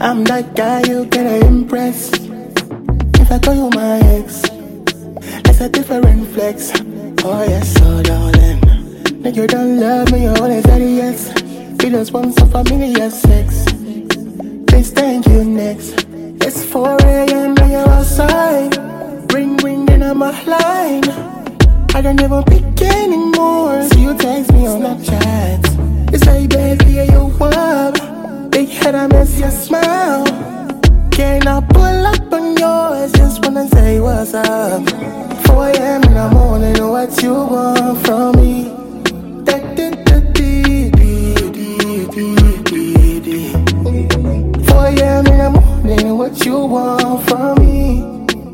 I'm that guy you gotta impress. If I call you my ex, that's a different flex. Oh yes, so darling. Nigga, you don't love me, you only said yes. You just want some familiar sex. Please thank you next. It's 4 a.m. and you're outside. Ring, ring, then I'm offline. I don't even pick anymore. So you text me on Snapchat. You say, baby, yeah, you up. Big head, I miss your smile. Can I pull up on yours? Just wanna say what's up. 4 a.m. in the morning, what you want from me? 4 a.m. in the morning, what you want from me?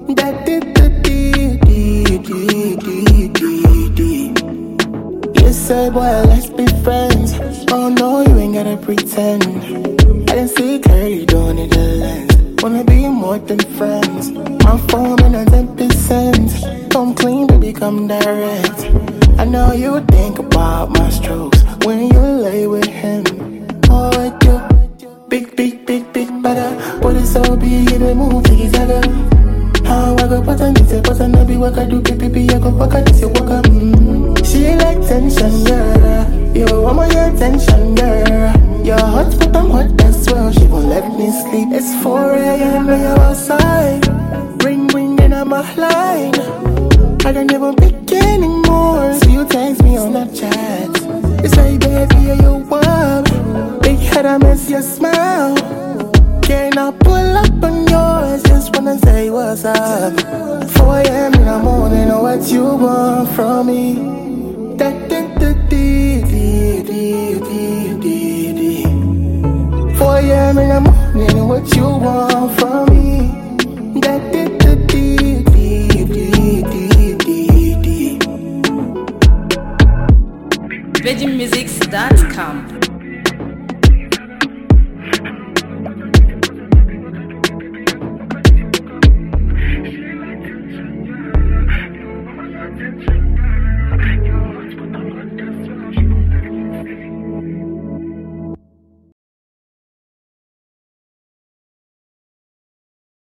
You say, boy, let's be friends. Oh no, you ain't gotta pretend. I didn't see clearly, don't need a lens. Wanna be more than friends. My phone in a 10%. Come clean, baby, come direct. I know you think about my strokes when you lay with him. Oh, I do. Big, big, big, big better. But it's so big, it move together. How I go put on this, put on be what I do, baby, I go fuck on this, you walk up. She like tension, girl. You want my attention, girl. You're hot, but I'm hot as well. She won't let me sleep. It's 4 a.m. and you're outside. Ring, ring, then I'm offline. I don't even pick anymore. So you text me on Snapchat. You say, baby, are you up? Big head, I miss your smile. Can I pull up on yours? Just wanna say what's up. 4 a.m. in the morning, what you want from me? 4 a.m. in the morning, what you want from me? VeggieMusics.com